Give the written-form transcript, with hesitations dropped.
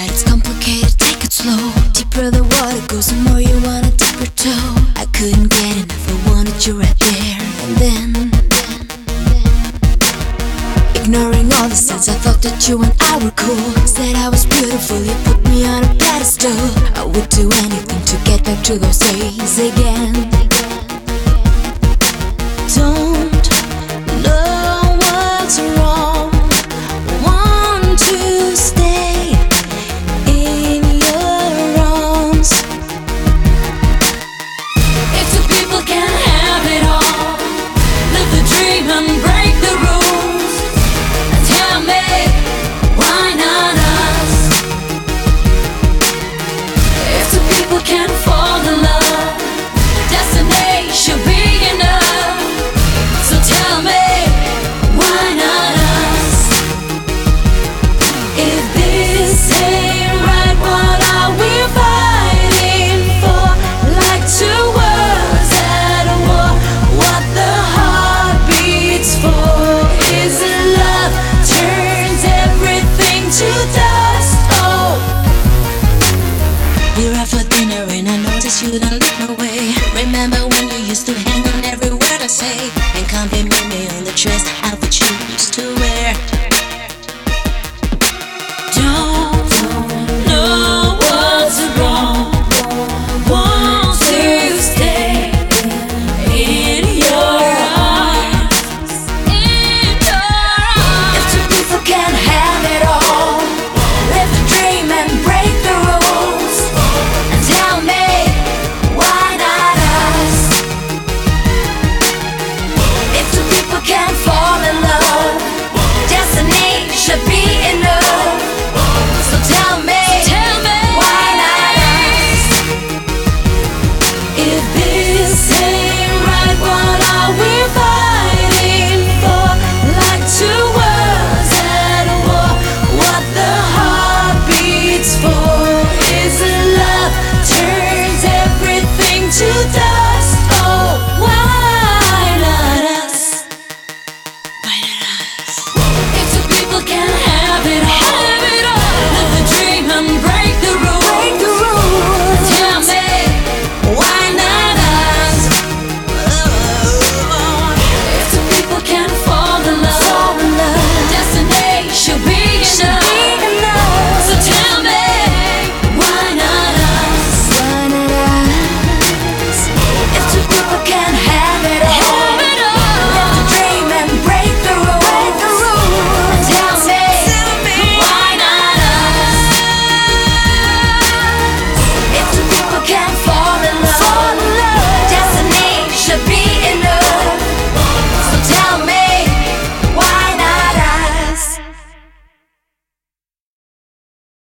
that it's complicated, take it slow. Deeper the water goes, the more you wanna dip your toe. I couldn't get enough, I wanted you right there. And then ignoring all the signs, I thought that you and I were cool. Said I was beautiful, you put me on a pedestal. I would do anything to get back to those days again.